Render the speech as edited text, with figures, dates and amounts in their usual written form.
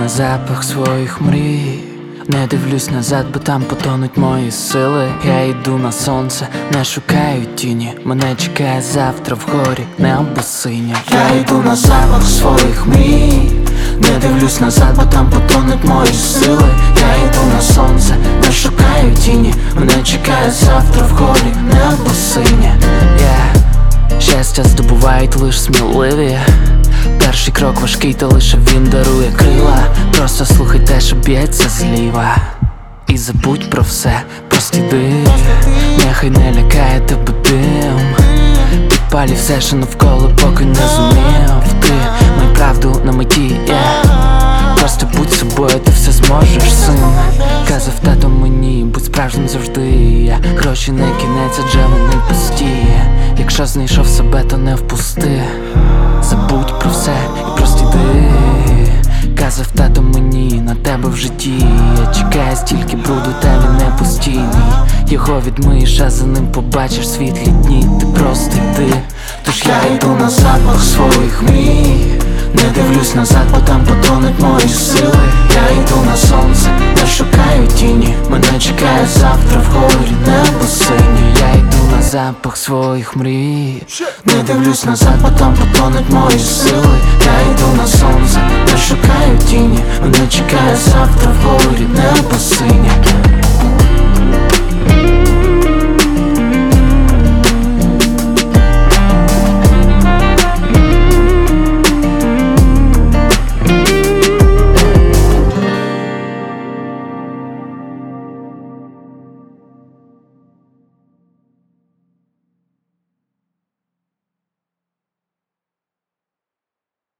на запах своїх мрій. Не дивлюсь назад, бо там потонуть мої сили. Я йду на сонце, не шукаю тіні. Мене чекає завтра вгорі небо синє. Я йду на запах своїх мрій. Не дивлюсь назад, бо там потонуть мої сили. Я йду на сонце, не шукаю тіні. Мене чекає завтра вгорі небо синє. Щастя здобувають лиш сміливі. Перший крок важкий, та лише він дарує крила. Просто слухай те, що б'ється зліва. І забудь про все, просто йди. Нехай не лякає тебе дим. Підпалі все, що навколо, поки не зумів. Ти май правду на меті, Просто будь собою, ти все зможеш, син. Казав тато мені, будь справжнім завжди. Гроші не кінець, адже вони пусті. Якщо знайшов себе, то не впусти. Забудь про все і просто йди. Казав тато мені, на тебе в житті чекає стільки бруду, та він не постійний. Його відмиєш, а за ним побачиш світлі дні. Ти просто йди. Тож я йду на запах своїх мрій. Не дивлюсь назад, бо там потонуть мої сили. Я йду на сонце, не шукаю тіні. Мене чекає завтра вгорі небо синє. Я йду на запах своїх мрій. Не дивлюсь назад, бо там потонуть мої сили. Я йду на сонце, не шукаю тіні. Мене чекає завтра вгорі небо синє.